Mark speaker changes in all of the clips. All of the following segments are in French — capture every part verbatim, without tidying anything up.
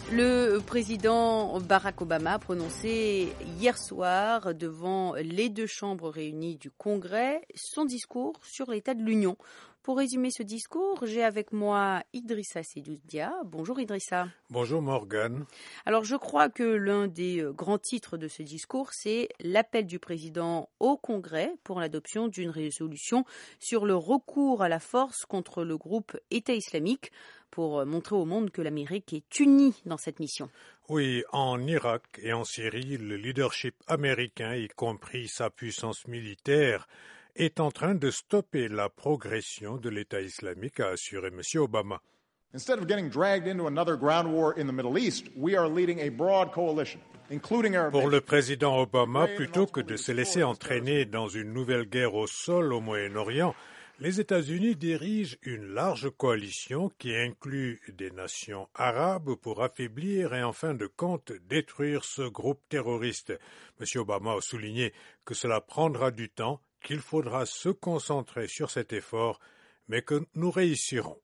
Speaker 1: Le président Barack Obama a prononcé hier soir devant les deux chambres réunies du Congrès son discours sur l'état de l'Union. Pour résumer ce discours, j'ai avec moi Idrissa Seydou-Dia. Bonjour Idrissa.
Speaker 2: Bonjour Morgane.
Speaker 1: Alors je crois que l'un des grands titres de ce discours, c'est l'appel du président au Congrès pour l'adoption d'une résolution sur le recours à la force contre le groupe État islamique, pour montrer au monde que l'Amérique est unie dans cette mission.
Speaker 2: Oui, en Irak et en Syrie, le leadership américain, y compris sa puissance militaire, est en train de stopper la progression de l'État islamique, a assuré M. Obama.
Speaker 3: Instead of getting dragged into another ground war in the Middle East, we are leading a broad coalition, including our...
Speaker 2: Pour le président Obama, plutôt que de se laisser entraîner dans une nouvelle guerre au sol au Moyen-Orient, les États-Unis dirigent une large coalition qui inclut des nations arabes pour affaiblir et en fin de compte détruire ce groupe terroriste. M. Obama a souligné que cela prendra du temps, qu'il faudra se concentrer sur cet effort, mais que nous réussirons.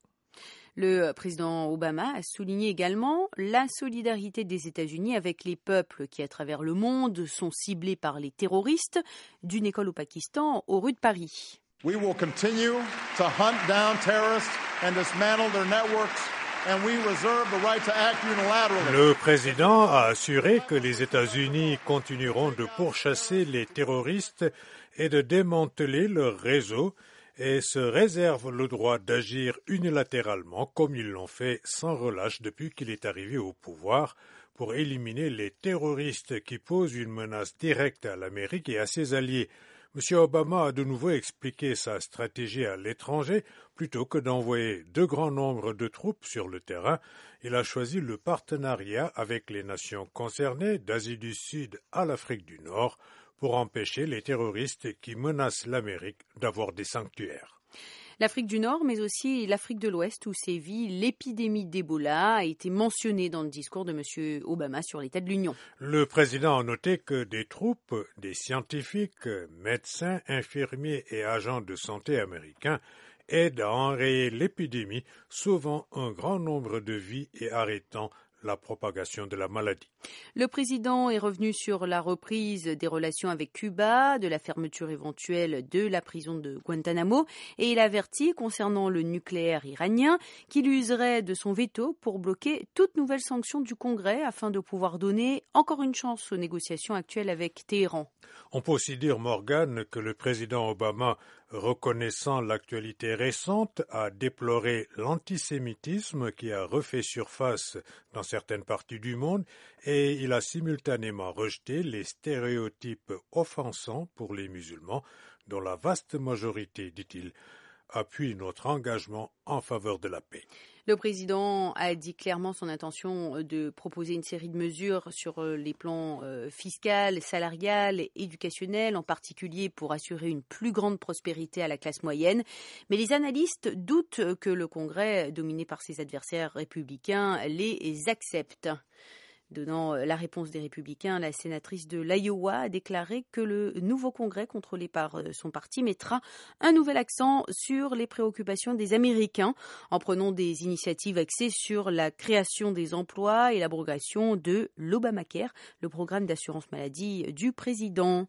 Speaker 1: Le président Obama a souligné également la solidarité des États-Unis avec les peuples qui, à travers le monde, sont ciblés par les terroristes, d'une école au Pakistan aux rues de Paris.
Speaker 3: We will continue to hunt down terrorists and dismantle their networks, and we reserve the right to act unilaterally.
Speaker 2: Le président a assuré que les États-Unis continueront de pourchasser les terroristes et de démanteler leur réseau et se réservent le droit d'agir unilatéralement comme ils l'ont fait sans relâche depuis qu'il est arrivé au pouvoir pour éliminer les terroristes qui posent une menace directe à l'Amérique et à ses alliés. M. Obama a de nouveau expliqué sa stratégie à l'étranger. Plutôt que d'envoyer de grands nombres de troupes sur le terrain, il a choisi le partenariat avec les nations concernées, d'Asie du Sud à l'Afrique du Nord, pour empêcher les terroristes qui menacent l'Amérique d'avoir des sanctuaires.
Speaker 1: L'Afrique du Nord, mais aussi l'Afrique de l'Ouest, où sévit l'épidémie d'Ebola, a été mentionnée dans le discours de M. Obama sur l'état de l'Union.
Speaker 2: Le président a noté que des troupes, des scientifiques, médecins, infirmiers et agents de santé américains aident à enrayer l'épidémie, sauvant un grand nombre de vies et arrêtant la propagation de la maladie.
Speaker 1: Le président est revenu sur la reprise des relations avec Cuba, de la fermeture éventuelle de la prison de Guantanamo, et il a averti concernant le nucléaire iranien qu'il userait de son veto pour bloquer toute nouvelle sanction du Congrès afin de pouvoir donner encore une chance aux négociations actuelles avec Téhéran.
Speaker 2: On peut aussi dire, Morgane, que le président Obama, reconnaissant l'actualité récente, a déploré l'antisémitisme qui a refait surface dans certaines parties du monde et il a simultanément rejeté les stéréotypes offensants pour les musulmans, dont la vaste majorité, dit-il, appuie notre engagement en faveur de la paix.
Speaker 1: Le président a dit clairement son intention de proposer une série de mesures sur les plans fiscal, salarial, éducationnel, en particulier pour assurer une plus grande prospérité à la classe moyenne. Mais les analystes doutent que le Congrès, dominé par ses adversaires républicains, les accepte. Donnant la réponse des Républicains, la sénatrice de l'Iowa a déclaré que le nouveau Congrès, contrôlé par son parti, mettra un nouvel accent sur les préoccupations des Américains en prenant des initiatives axées sur la création des emplois et l'abrogation de l'Obamacare, le programme d'assurance maladie du président.